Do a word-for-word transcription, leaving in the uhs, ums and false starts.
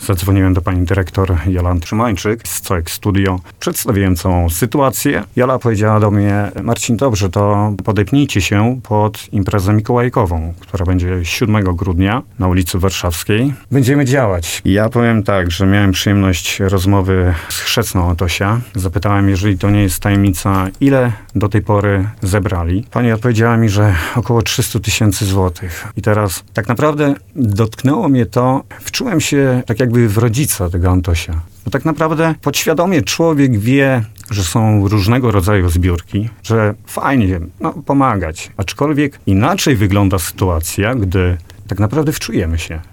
Zadzwoniłem do pani dyrektor Jolanty Szymańczyk z C O E K Studio. Przedstawiłem całą sytuację. Jola powiedziała do mnie: Marcin, dobrze, to podepnijcie się pod imprezę mikołajkową, która będzie siódmego grudnia na ulicy Warszawskiej. Będziemy działać. I ja powiem tak, że miałem przyjemność rozmowy z chrzestną Antosia. Zapytałem, jeżeli to nie jest tajemnica, ile do tej pory zebrali. Pani odpowiedziała mi, że około trzysta tysięcy złotych. I teraz tak naprawdę dotknęło mnie to, wczułem się tak jakby w rodzica tego Antosia. Bo tak naprawdę podświadomie człowiek wie, że są różnego rodzaju zbiórki, że fajnie no, pomagać. Aczkolwiek inaczej wygląda sytuacja, gdy tak naprawdę wczujemy się.